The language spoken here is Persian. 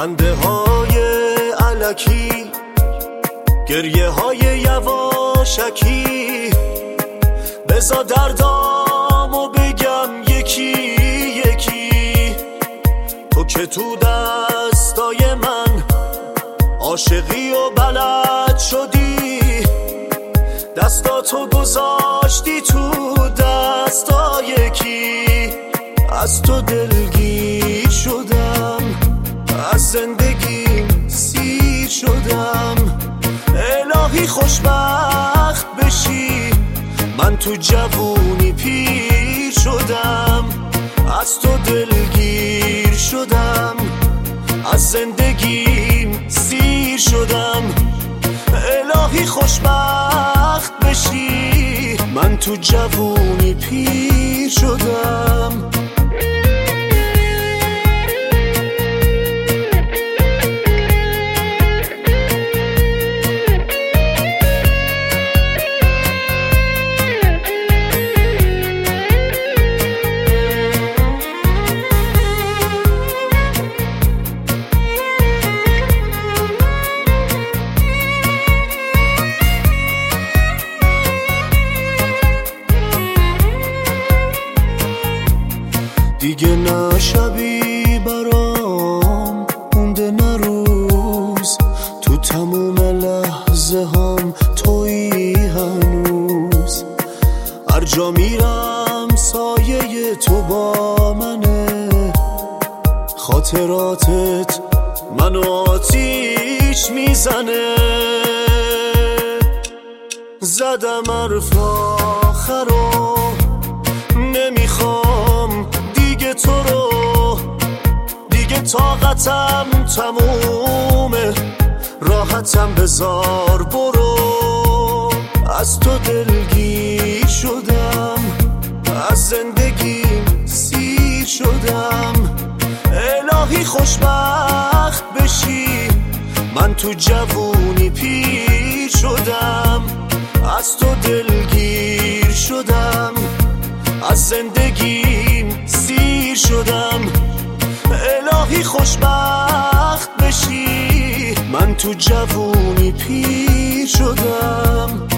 خنده های الکی، گریه های یواشکی، بذار دردامو بگم یکی یکی. تو که تو دستای من عاشقی و بلد شدی، دستاتو گذاشتی تو دستای کی. از تو دلگیر شدم، از زندگیم سیر شدم. الهی خوشبخت بشی، من تو جوونی پیر شدم. از تو دلگیر شدم، از زندگیم سیر شدم. الهی خوشبخت بشی، من تو جوونی پیر شدم. دیگه نه شبی برام مونده، نه روز. تو تموم لحظه هم تویی هنوز. هر جا میرم سایه تو با منه، خاطراتت منو آتیش میزنه. زدم حرف آخرو، نمیخوام تو رو دیگه، طاقتم تمومه. راحتم بذار برو. از تو دلگیر شدم، از زندگیم سیر شدم. الهی خوشبخت بشی، من تو جوونی پیر شدم. از تو دلگیر شدم، از زندگیم سیر شدم. الهی خوشبخت بشی، من تو جوونی پیر شدم.